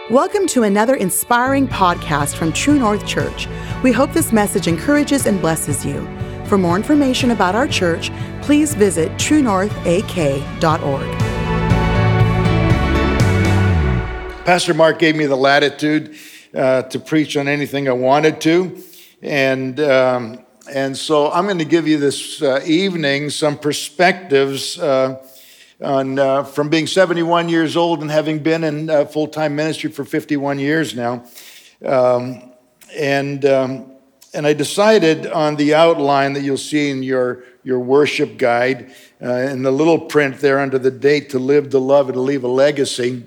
Welcome to another inspiring podcast from True North Church. We hope this message encourages and blesses you. For more information about our church, please visit truenorthak.org. Pastor Mark gave me the latitude to preach on anything I wanted to, and so I'm going to give you this evening some perspectives on from being 71 years old and having been in full-time ministry for 51 years now, and I decided on the outline that you'll see in your worship guide, in the little print there under the date, to live, to love, and to leave a legacy.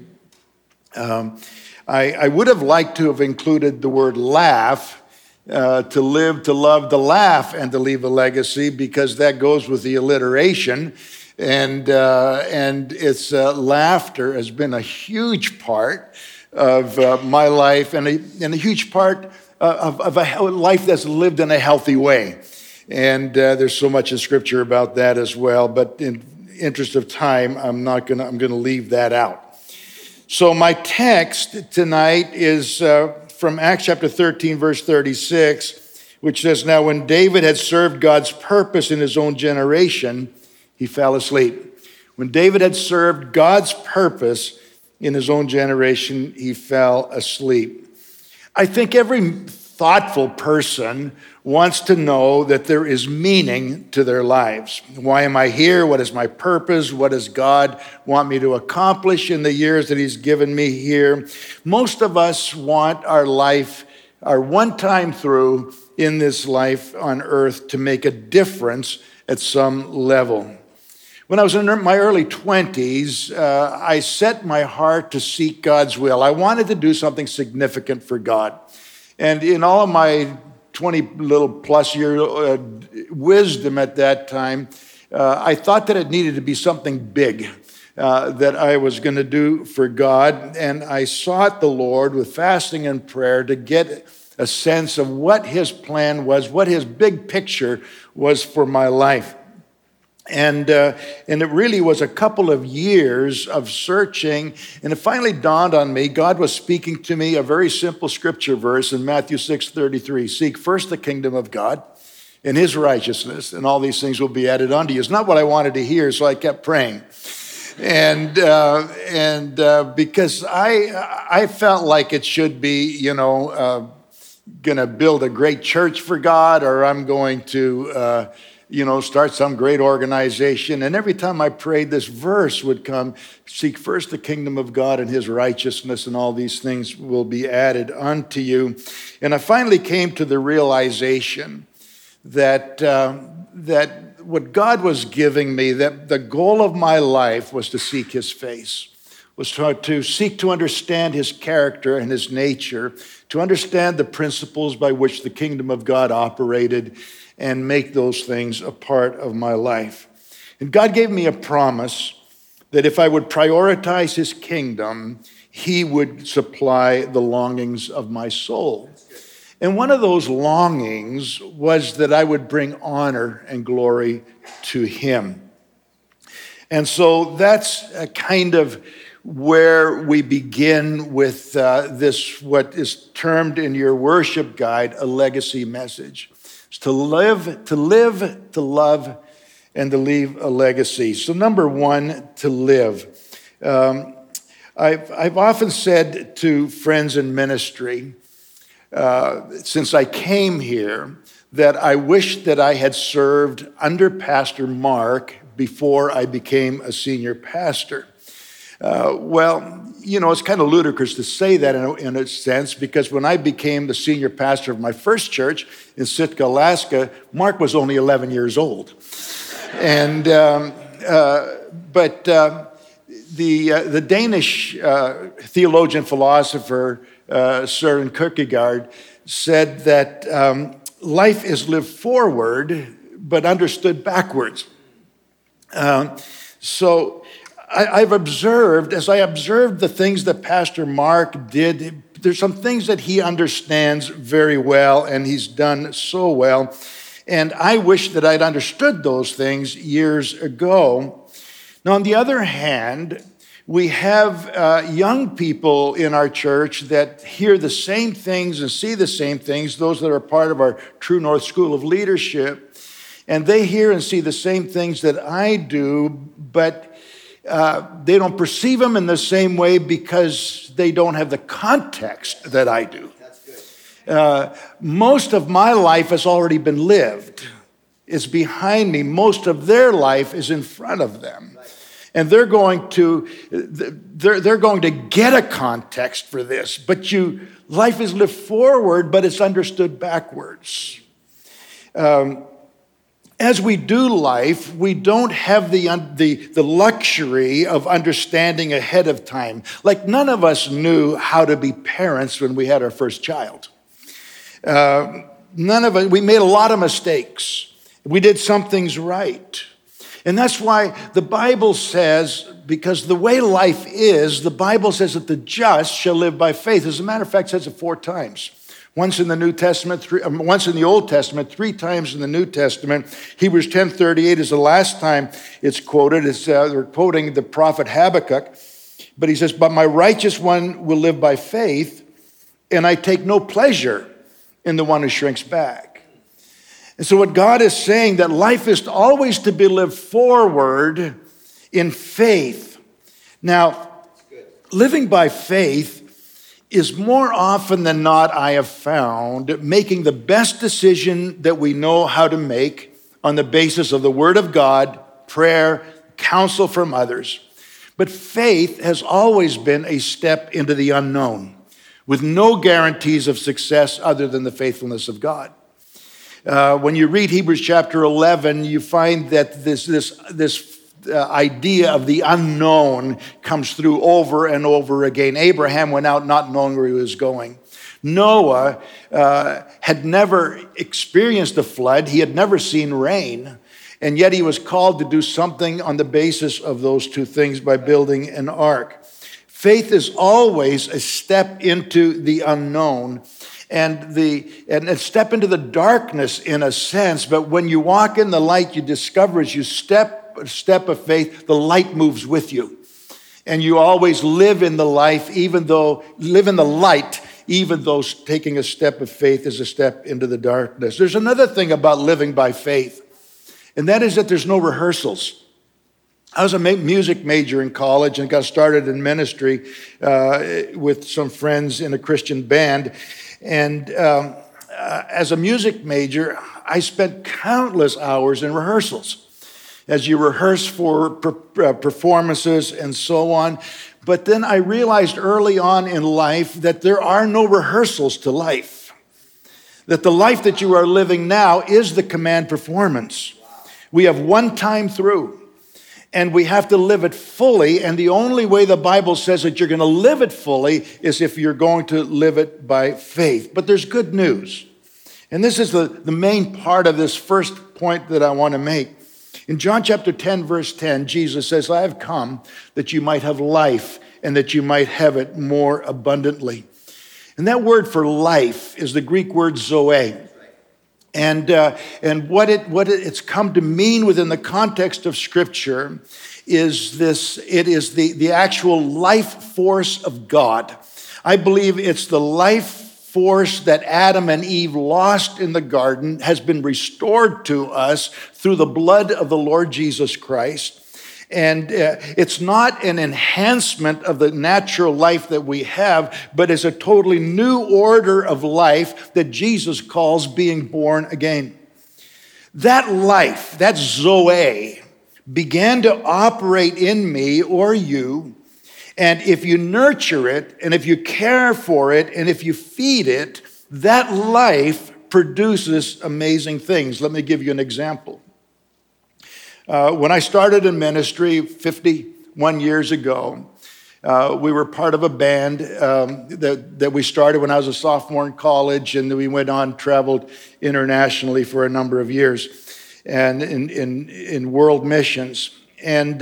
I would have liked to have included the word laugh, to live, to love, to laugh, and to leave a legacy, because that goes with the alliteration. And it's laughter has been a huge part of my life, and a huge part of a life that's lived in a healthy way. And there's so much in Scripture about that as well. But in interest of time, I'm going to leave that out. So my text tonight is from Acts chapter 13, verse 36, which says, "Now when David had served God's purpose in his own generation, he fell asleep." When David had served God's purpose in his own generation, he fell asleep. I think every thoughtful person wants to know that there is meaning to their lives. Why am I here? What is my purpose? What does God want me to accomplish in the years that he's given me here? Most of us want our life, our one time through in this life on earth, to make a difference at some level. When I was in my early 20s, I set my heart to seek God's will. I wanted to do something significant for God. And in all of my 20 little plus year wisdom at that time, I thought that it needed to be something big that I was going to do for God. And I sought the Lord with fasting and prayer to get a sense of what his plan was, what his big picture was for my life. And it really was a couple of years of searching, and it finally dawned on me. God was speaking to me a very simple scripture verse in Matthew 6:33. "Seek first the kingdom of God and his righteousness, and all these things will be added unto you." It's not what I wanted to hear, so I kept praying. And because I felt like it should be, going to build a great church for God, or I'm going to start some great organization. And every time I prayed, this verse would come: "Seek first the kingdom of God and his righteousness, and all these things will be added unto you." And I finally came to the realization that what God was giving me, that the goal of my life was to seek his face, was to seek to understand his character and his nature, to understand the principles by which the kingdom of God operated, and make those things a part of my life. And God gave me a promise that if I would prioritize his kingdom, he would supply the longings of my soul. And one of those longings was that I would bring honor and glory to him. And so that's a kind of where we begin with this, what is termed in your worship guide, a legacy message. It's to live, to love, and to leave a legacy. So number one, to live. I've often said to friends in ministry, since I came here, that I wish that I had served under Pastor Mark before I became a senior pastor. It's kind of ludicrous to say that in a sense, because when I became the senior pastor of my first church in Sitka, Alaska, Mark was only 11 years old. And the Danish theologian philosopher Søren Kierkegaard said that life is lived forward but understood backwards. So I've observed, as I observed the things that Pastor Mark did, there's some things that he understands very well, and he's done so well. And I wish that I'd understood those things years ago. Now, on the other hand, We have young people in our church that hear the same things and see the same things, those that are part of our True North School of Leadership. And they hear and see the same things that I do, but they don't perceive them in the same way because they don't have the context that I do. Most of my life has already been lived. It's behind me. Most of their life is in front of them. And they're going to get a context for this. But life is lived forward, but it's understood backwards. As we do life, we don't have the luxury of understanding ahead of time. Like none of us knew how to be parents when we had our first child. None of us, we made a lot of mistakes. We did some things right. And that's why the Bible says, because the way life is, the Bible says that the just shall live by faith. As a matter of fact, it says it 4 times. Once in the New Testament, once in the Old Testament, 3 times in the New Testament. Hebrews 10:38 is the last time it's quoted. They're quoting the prophet Habakkuk. But he says, but my righteous one will live by faith, and I take no pleasure in the one who shrinks back. And so what God is saying, that life is always to be lived forward in faith. Now, living by faith is more often than not, I have found, making the best decision that we know how to make on the basis of the Word of God, prayer, counsel from others. But faith has always been a step into the unknown, with no guarantees of success other than the faithfulness of God. When you read Hebrews chapter 11, you find that this idea of the unknown comes through over and over again. Abraham went out not knowing where he was going. Noah had never experienced a flood. He had never seen rain. And yet he was called to do something on the basis of those 2 things by building an ark. Faith is always a step into the unknown and a step into the darkness in a sense. But when you walk in the light, you discover as you step of faith, the light moves with you. And you always live in the light, even though taking a step of faith is a step into the darkness. There's another thing about living by faith, and that is that there's no rehearsals. I was a music major in college and got started in ministry with some friends in a Christian band. And as a music major, I spent countless hours in rehearsals as you rehearse for performances and so on. But then I realized early on in life that there are no rehearsals to life. That the life that you are living now is the command performance. We have one time through. And we have to live it fully. And the only way the Bible says that you're going to live it fully is if you're going to live it by faith. But there's good news. And this is the main part of this first point that I want to make. In John chapter 10, verse 10, Jesus says, I have come that you might have life and that you might have it more abundantly. And that word for life is the Greek word zoe. And what it's come to mean within the context of Scripture is this: it is the actual life force of God. I believe it's the life force that Adam and Eve lost in the garden has been restored to us through the blood of the Lord Jesus Christ. And it's not an enhancement of the natural life that we have, but it's a totally new order of life that Jesus calls being born again. That life, that Zoe, began to operate in me or you. And if you nurture it, and if you care for it, and if you feed it, that life produces amazing things. Let me give you an example. When I started in ministry 51 years ago, we were part of a band that we started when I was a sophomore in college, and we went on, traveled internationally for a number of years, and in world missions. And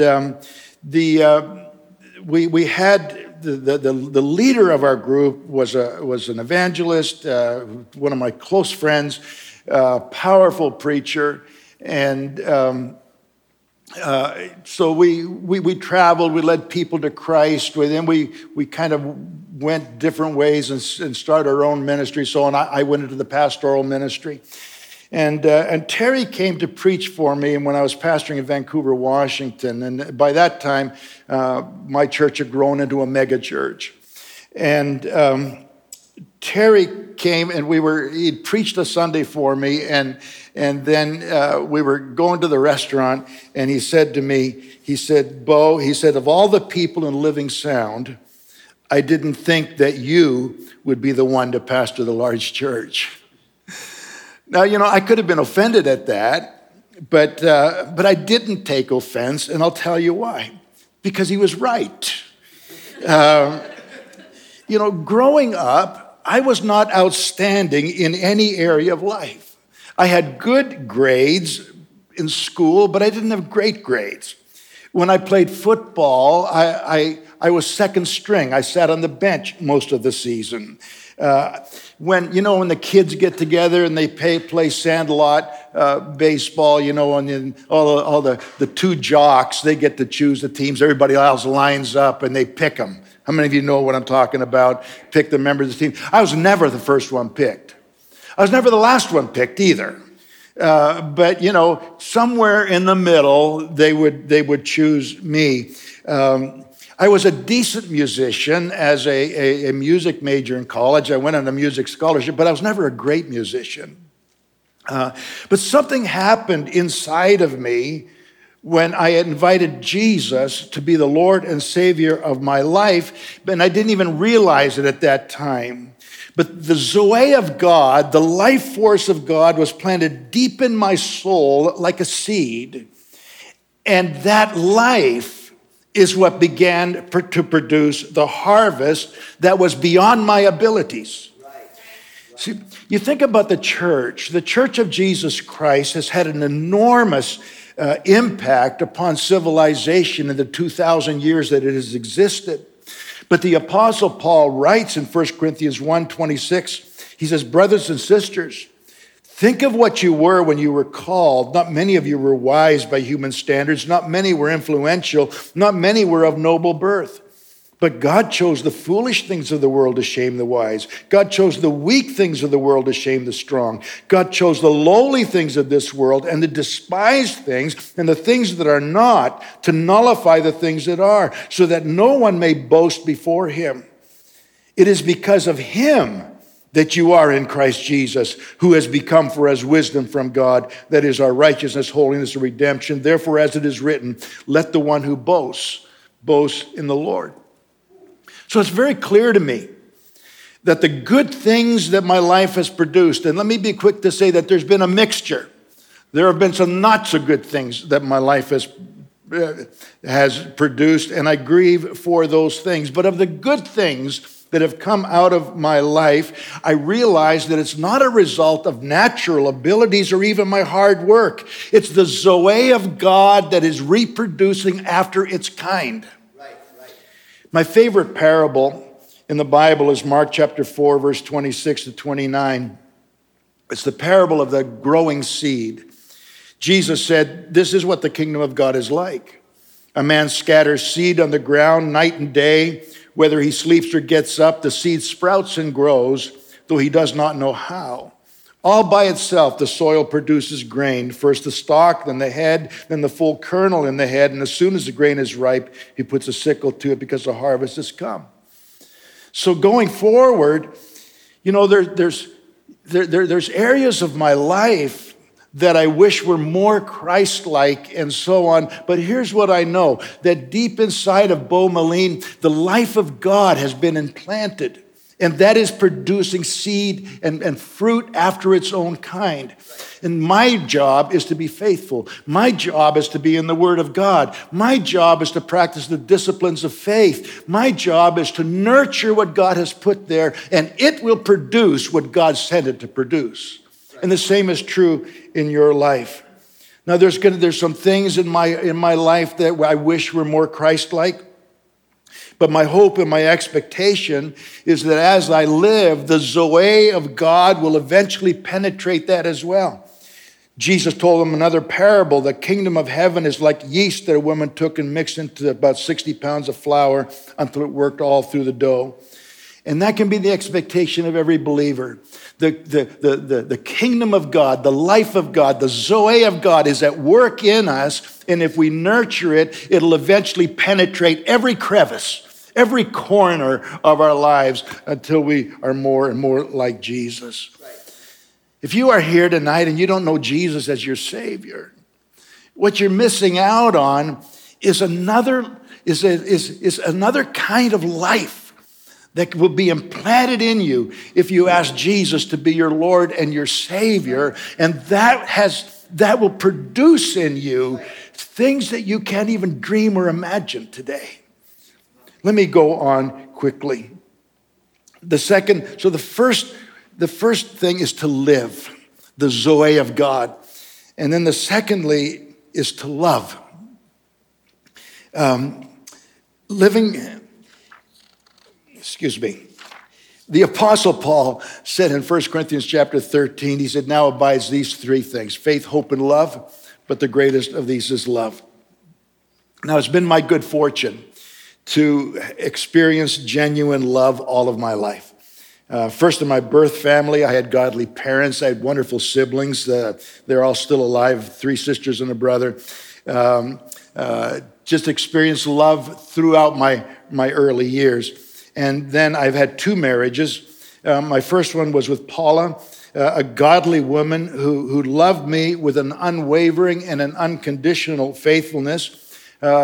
we had the leader of our group was an evangelist, one of my close friends, powerful preacher, and So we traveled, we led people to Christ. Then we kind of went different ways and started our own ministry. So I went into the pastoral ministry. And Terry came to preach for me when I was pastoring in Vancouver, Washington. And by that time, my church had grown into a mega church. And Terry came and he preached a Sunday for me. And then we were going to the restaurant, and he said to me, he said, Bo, he said, of all the people in Living Sound, I didn't think that you would be the one to pastor the large church. Now, I could have been offended at that, but I didn't take offense, and I'll tell you why. Because he was right. Growing up, I was not outstanding in any area of life. I had good grades in school, but I didn't have great grades. When I played football, I was second string. I sat on the bench most of the season. When the kids get together and they play sandlot baseball, and then all the two jocks, they get to choose the teams. Everybody else lines up and they pick them. How many of you know what I'm talking about? Pick the members of the team. I was never the first one picked. I was never the last one picked either. But somewhere in the middle, they would choose me. I was a decent musician as a music major in college. I went on a music scholarship, but I was never a great musician. But something happened inside of me when I had invited Jesus to be the Lord and Savior of my life, and I didn't even realize it at that time. But the Zoe of God, the life force of God, was planted deep in my soul like a seed. And that life is what began to produce the harvest that was beyond my abilities. See, you think about the church of Jesus Christ has had an enormous impact upon civilization in the 2,000 years that it has existed. But the Apostle Paul writes in 1 Corinthians 1:26, he says, brothers and sisters, think of what you were when you were called. Not many of you were wise by human standards. Not many were influential. Not many were of noble birth. But God chose the foolish things of the world to shame the wise. God chose the weak things of the world to shame the strong. God chose the lowly things of this world and the despised things and the things that are not to nullify the things that are, so that no one may boast before him. It is because of him that you are in Christ Jesus, who has become for us wisdom from God, that is our righteousness, holiness, and redemption. Therefore, as it is written, let the one who boasts, boast in the Lord. So it's very clear to me that the good things that my life has produced, and let me be quick to say that there's been a mixture. There have been some not so good things that my life has produced, and I grieve for those things. But of the good things that have come out of my life, I realize that it's not a result of natural abilities or even my hard work. It's the Zoe of God that is reproducing after its kind. My favorite parable in the Bible is Mark chapter 4, verse 26 to 29. It's the parable of the growing seed. Jesus said, this is what the kingdom of God is like. A man scatters seed on the ground night and day. Whether he sleeps or gets up, the seed sprouts and grows, though he does not know how. All by itself, the soil produces grain, first the stalk, then the head, then the full kernel in the head. And as soon as the grain is ripe, he puts a sickle to it because the harvest has come. So going forward, there's areas of my life that I wish were more Christ-like and so on. But here's what I know, that deep inside of Bo Moline, the life of God has been implanted. And that is producing seed and fruit after its own kind. And my job is to be faithful. My job is to be in the Word of God. My job is to practice the disciplines of faith. My job is to nurture what God has put there, and it will produce what God sent it to produce. And the same is true in your life. Now, there's some things in my life that I wish were more Christ-like. But my hope and my expectation is that as I live, the Zoe of God will eventually penetrate that as well. Jesus told them another parable. The kingdom of heaven is like yeast that a woman took and mixed into about 60 pounds of flour until it worked all through the dough. And that can be the expectation of every believer. The kingdom of God, the life of God, the Zoe of God is at work in us. And if we nurture it, it'll eventually penetrate every crevice, every corner of our lives until we are more and more like Jesus. If you are here tonight and you don't know Jesus as your Savior, what you're missing out on is another kind of life that will be implanted in you if you ask Jesus to be your Lord and your Savior, and that will produce in you things that you can't even dream or imagine today. Let me go on quickly. The first thing is to live, the Zoe of God. And then the secondly is to love. The Apostle Paul said in 1 Corinthians chapter 13, he said, now abides these three things, faith, hope, and love, but the greatest of these is love. Now, it's been my good fortune to experience genuine love all of my life. First, in my birth family, I had godly parents. I had wonderful siblings. They're all still alive, 3 sisters and a brother. Just experienced love throughout my early years. And then I've had 2 marriages. My first one was with Paula, a godly woman who loved me with an unwavering and an unconditional faithfulness.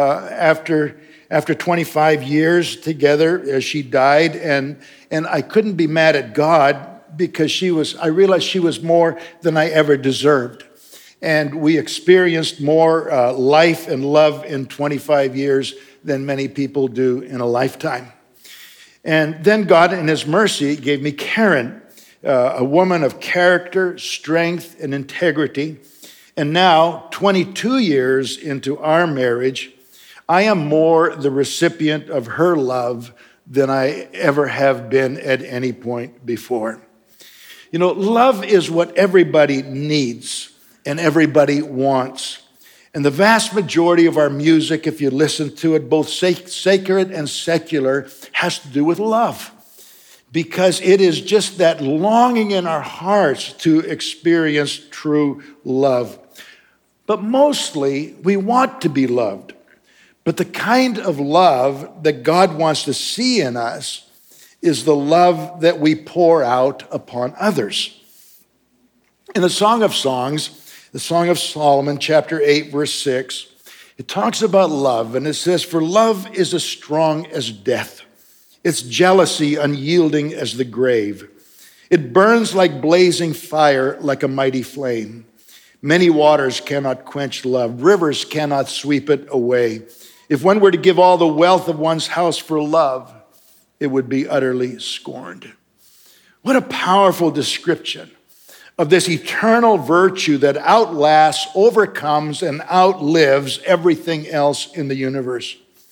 After 25 years together, she died, and I couldn't be mad at God because I realized she was more than I ever deserved. And we experienced more life and love in 25 years than many people do in a lifetime. And then God, in his mercy, gave me Karen, a woman of character, strength, and integrity. And now, 22 years into our marriage, I am more the recipient of her love than I ever have been at any point before. You know, love is what everybody needs and everybody wants. And the vast majority of our music, if you listen to it, both sacred and secular, has to do with love. Because it is just that longing in our hearts to experience true love. But mostly, we want to be loved. But the kind of love that God wants to see in us is the love that we pour out upon others. In the Song of Songs, the Song of Solomon, chapter 8, verse 6, it talks about love, and it says, for love is as strong as death, its jealousy unyielding as the grave. It burns like blazing fire, like a mighty flame. Many waters cannot quench love. Rivers cannot sweep it away. If one were to give all the wealth of one's house for love, it would be utterly scorned. What a powerful description of this eternal virtue that outlasts, overcomes, and outlives everything else in the universe.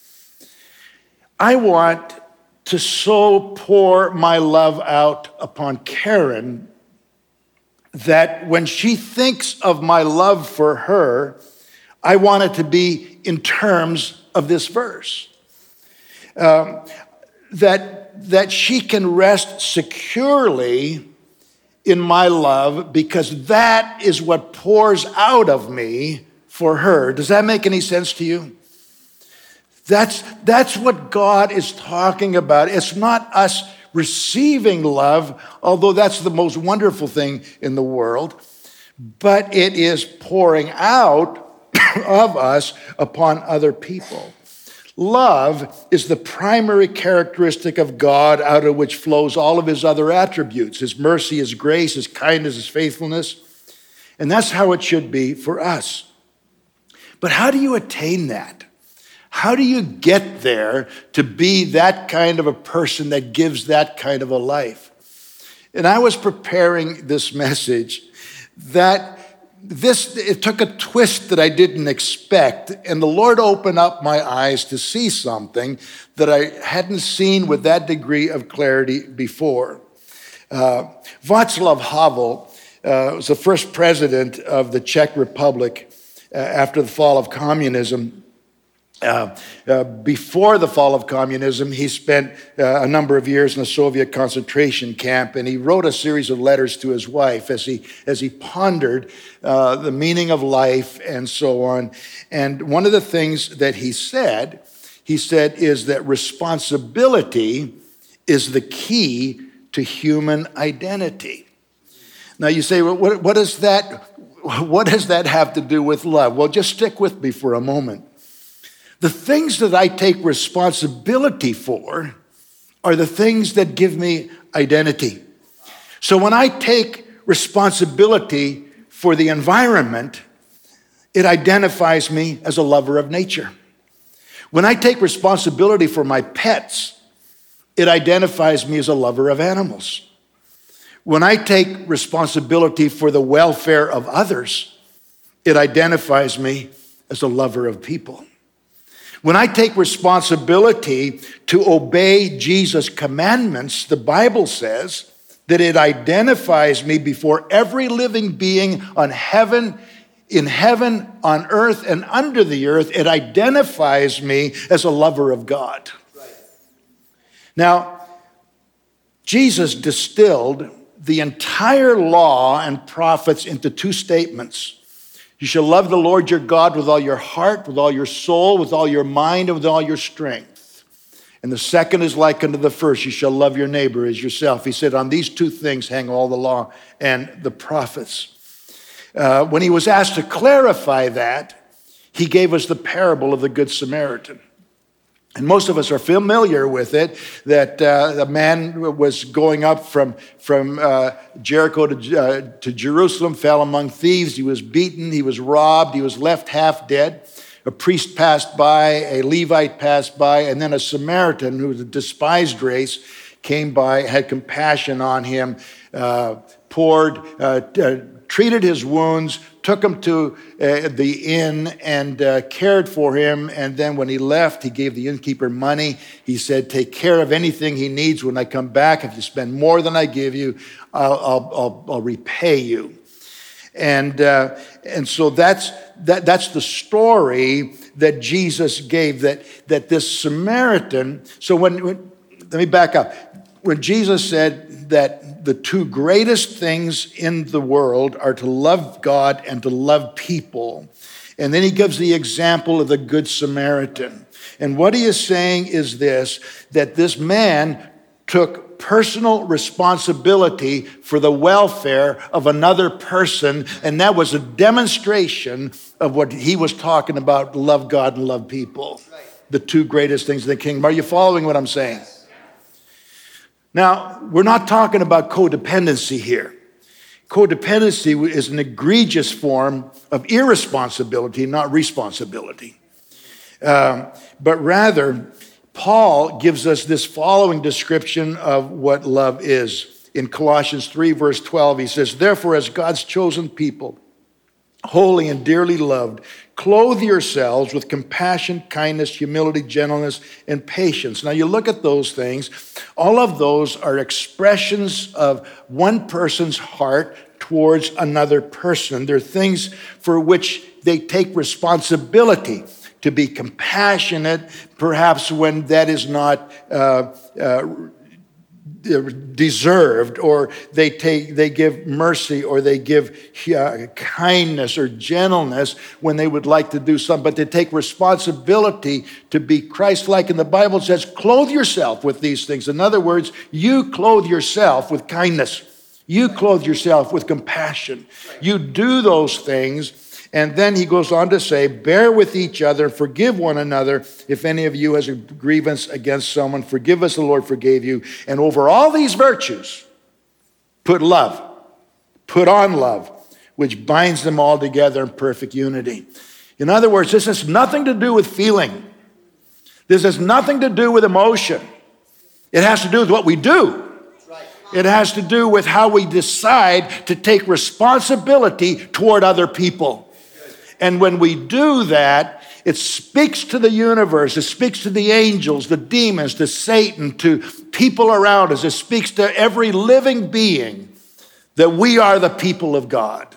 I want to so pour my love out upon Karen that when she thinks of my love for her, I want it to be in terms of this verse. That she can rest securely in my love because that is what pours out of me for her. Does that make any sense to you? That's what God is talking about. It's not us receiving love, although that's the most wonderful thing in the world, but it is pouring out of us upon other people. Love is the primary characteristic of God out of which flows all of his other attributes, his mercy, his grace, his kindness, his faithfulness. And that's how it should be for us. But how do you attain that? How do you get there to be that kind of a person that gives that kind of a life? And I was preparing this message it took a twist that I didn't expect, and the Lord opened up my eyes to see something that I hadn't seen with that degree of clarity before. Václav Havel was the first president of the Czech Republic after the fall of communism. Before the fall of communism, he spent a number of years in a Soviet concentration camp, and he wrote a series of letters to his wife as he pondered the meaning of life and so on. And one of the things that he said is that responsibility is the key to human identity. Now you say, well, what does that have to do with love? Well, just stick with me for a moment. The things that I take responsibility for are the things that give me identity. So when I take responsibility for the environment, it identifies me as a lover of nature. When I take responsibility for my pets, it identifies me as a lover of animals. When I take responsibility for the welfare of others, it identifies me as a lover of people. When I take responsibility to obey Jesus' commandments, the Bible says that it identifies me before every living being in heaven, on earth, and under the earth. It identifies me as a lover of God. Right. Now, Jesus distilled the entire law and prophets into two statements. You shall love the Lord your God with all your heart, with all your soul, with all your mind, and with all your strength. And the second is like unto the first. You shall love your neighbor as yourself. He said, on these two things hang all the law and the prophets. When he was asked to clarify that, he gave us the parable of the Good Samaritan. And most of us are familiar with it, that the man was going up from Jericho to Jerusalem, fell among thieves. He was beaten, he was robbed, he was left half dead. A priest passed by, a Levite passed by, and then a Samaritan, who was a despised race, came by, had compassion on him, treated his wounds, took him to the inn and cared for him. And then when he left, he gave the innkeeper money. He said, take care of anything he needs when I come back. If you spend more than I give you, I'll repay you. And so that's the story that Jesus gave, that this Samaritan. So let me back up. When Jesus said that the two greatest things in the world are to love God and to love people, and then he gives the example of the Good Samaritan. And what he is saying is this, that this man took personal responsibility for the welfare of another person, and that was a demonstration of what he was talking about, love God and love people. Right. The two greatest things in the kingdom. Are you following what I'm saying? Now, we're not talking about codependency here. Codependency is an egregious form of irresponsibility, not responsibility. But rather, Paul gives us this following description of what love is. In Colossians 3, verse 12, he says, therefore, as God's chosen people, holy and dearly loved, clothe yourselves with compassion, kindness, humility, gentleness, and patience. Now you look at those things, all of those are expressions of one person's heart towards another person. They're things for which they take responsibility to be compassionate, perhaps when that is not deserved, or they give mercy, or they give kindness or gentleness when they would like to do something, but they take responsibility to be Christ-like. And the Bible says, clothe yourself with these things. In other words, you clothe yourself with kindness. You clothe yourself with compassion. You do those things. And then he goes on to say, bear with each other, forgive one another. If any of you has a grievance against someone, forgive as the Lord forgave you. And over all these virtues, put love, put on love, which binds them all together in perfect unity. In other words, this has nothing to do with feeling. This has nothing to do with emotion. It has to do with what we do. It has to do with how we decide to take responsibility toward other people. And when we do that, it speaks to the universe. It speaks to the angels, the demons, to Satan, to people around us. It speaks to every living being that we are the people of God.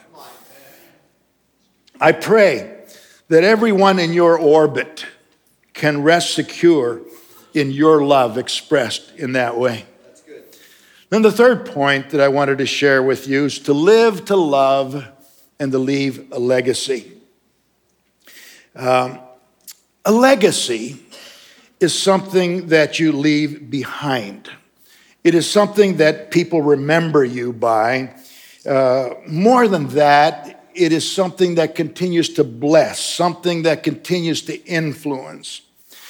I pray that everyone in your orbit can rest secure in your love expressed in that way. That's good. Then the third point that I wanted to share with you is to live, to love, and to leave a legacy. A legacy is something that you leave behind. It is something that people remember you by. More than that, it is something that continues to bless, something that continues to influence.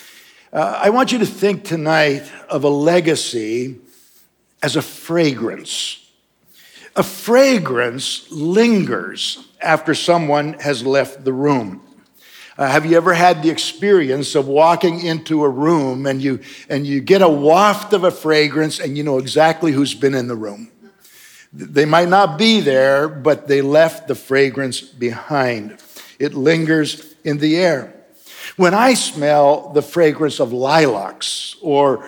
I want you to think tonight of a legacy as a fragrance. A fragrance lingers after someone has left the room. Have you ever had the experience of walking into a room and you get a waft of a fragrance and you know exactly who's been in the room? They might not be there, but they left the fragrance behind. It lingers in the air. When I smell the fragrance of lilacs or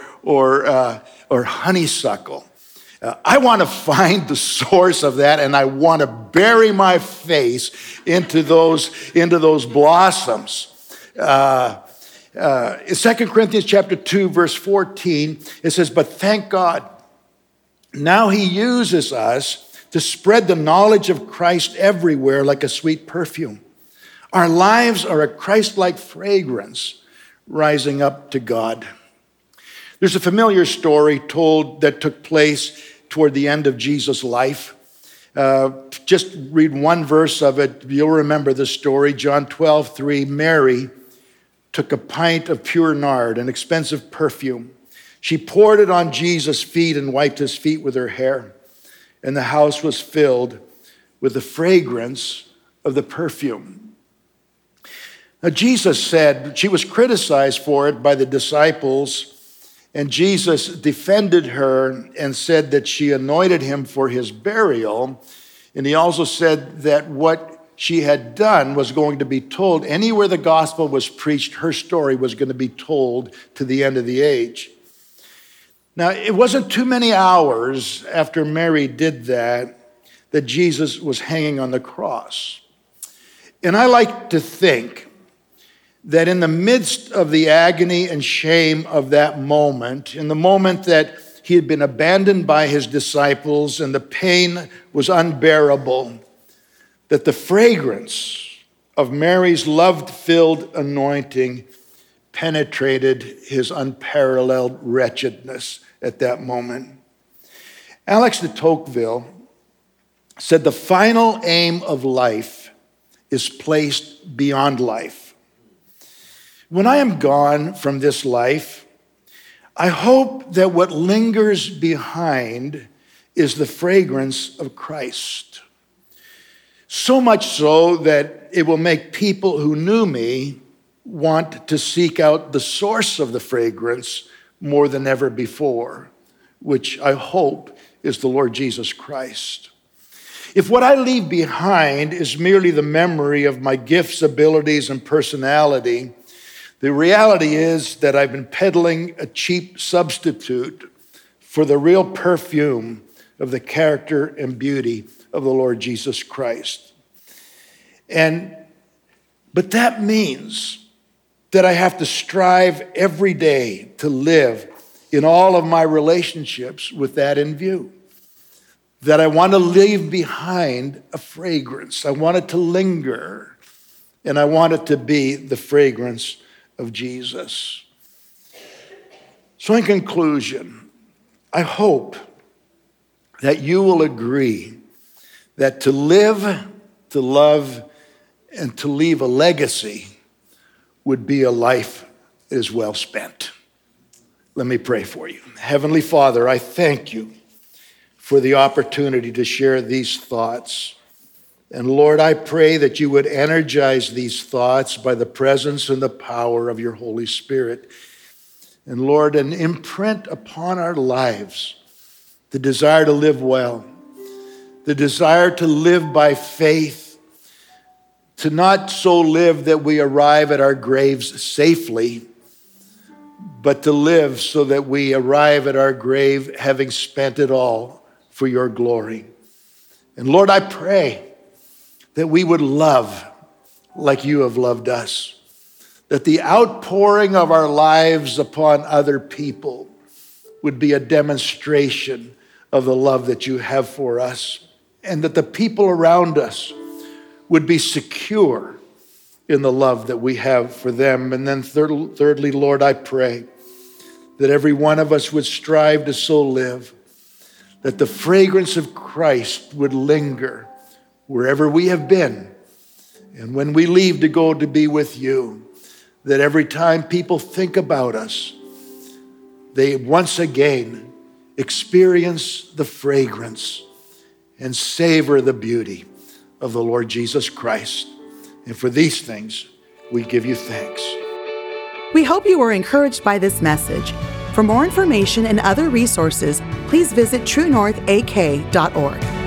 honeysuckle, I want to find the source of that, and I want to bury my face into those blossoms. In 2 Corinthians chapter 2, verse 14, it says, "But thank God, now he uses us to spread the knowledge of Christ everywhere like a sweet perfume. Our lives are a Christ-like fragrance rising up to God." There's a familiar story told that took place toward the end of Jesus' life. Just read one verse of it. You'll remember the story. John 12:3, Mary took a pint of pure nard, an expensive perfume. She poured it on Jesus' feet and wiped his feet with her hair. And the house was filled with the fragrance of the perfume. Now, Jesus said, she was criticized for it by the disciples, and Jesus defended her and said that she anointed him for his burial. And he also said that what she had done was going to be told. Anywhere the gospel was preached, her story was going to be told to the end of the age. Now, it wasn't too many hours after Mary did that Jesus was hanging on the cross. And I like to think that in the midst of the agony and shame of that moment, in the moment that he had been abandoned by his disciples and the pain was unbearable, that the fragrance of Mary's love-filled anointing penetrated his unparalleled wretchedness at that moment. Alex de Tocqueville said the final aim of life is placed beyond life. When I am gone from this life, I hope that what lingers behind is the fragrance of Christ. So much so that it will make people who knew me want to seek out the source of the fragrance more than ever before, which I hope is the Lord Jesus Christ. If what I leave behind is merely the memory of my gifts, abilities, and personality, the reality is that I've been peddling a cheap substitute for the real perfume of the character and beauty of the Lord Jesus Christ. But that means that I have to strive every day to live in all of my relationships with that in view. That I want to leave behind a fragrance. I want it to linger, and I want it to be the fragrance of Jesus. So in conclusion, I hope that you will agree that to live, to love, and to leave a legacy would be a life that is well spent. Let me pray for you. Heavenly Father, I thank you for the opportunity to share these thoughts. And Lord, I pray that you would energize these thoughts by the presence and the power of your Holy Spirit. And Lord, and imprint upon our lives the desire to live well, the desire to live by faith, to not so live that we arrive at our graves safely, but to live so that we arrive at our grave having spent it all for your glory. And Lord, I pray that we would love like you have loved us, that the outpouring of our lives upon other people would be a demonstration of the love that you have for us, and that the people around us would be secure in the love that we have for them. And then thirdly, Lord, I pray that every one of us would strive to so live that the fragrance of Christ would linger wherever we have been. And when we leave to go to be with you, that every time people think about us, they once again experience the fragrance and savor the beauty of the Lord Jesus Christ. And for these things, we give you thanks. We hope you were encouraged by this message. For more information and other resources, please visit truenorthak.org.